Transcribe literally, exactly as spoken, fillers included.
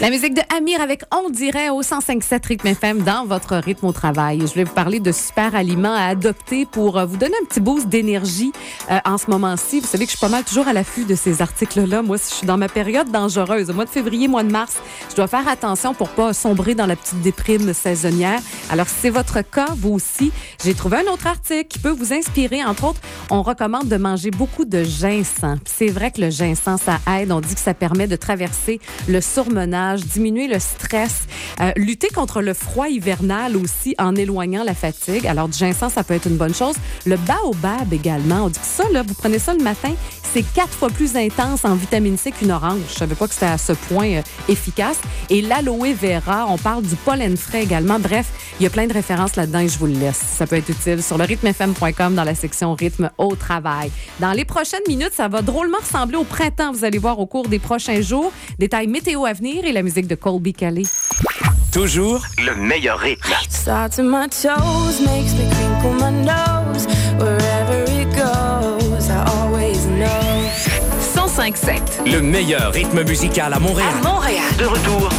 La musique de Amir avec On dirait au cent cinq sept Rythme F M dans votre rythme au travail. Je vais vous parler de super aliments à adopter pour vous donner un petit boost d'énergie euh, en ce moment-ci. Vous savez que je suis pas mal toujours à l'affût de ces articles-là. Moi, je suis dans ma période dangereuse. Au mois de février, mois de mars, je dois faire attention pour pas sombrer dans la petite déprime saisonnière. Alors, si c'est votre cas, vous aussi, j'ai trouvé un autre article qui peut vous inspirer. Entre autres, on recommande de manger beaucoup de ginseng. Puis c'est vrai que le ginseng, ça aide. On dit que ça permet de traverser le surmenage, diminuer le stress, euh, lutter contre le froid hivernal aussi en éloignant la fatigue. Alors, du ginseng, ça peut être une bonne chose. Le baobab également. On dit que ça, là, vous prenez ça le matin, c'est quatre fois plus intense en vitamine C qu'une orange. Je savais pas que c'était à ce point euh, efficace. Et l'aloe vera, on parle du pollen frais également. Bref, il y a plein de références là-dedans et je vous le laisse. Ça peut être utile sur le rythme f m point com dans la section rythme au travail. Dans les prochaines minutes, ça va drôlement ressembler au printemps. Vous allez voir au cours des prochains jours. Détails météo à venir et la musique de Colby Kelly. Toujours le meilleur rythme. Starts in my toes, makes me crinkle my nose. Wherever it goes, I always know. cent cinq sept. Le meilleur rythme musical à Montréal. À Montréal. De retour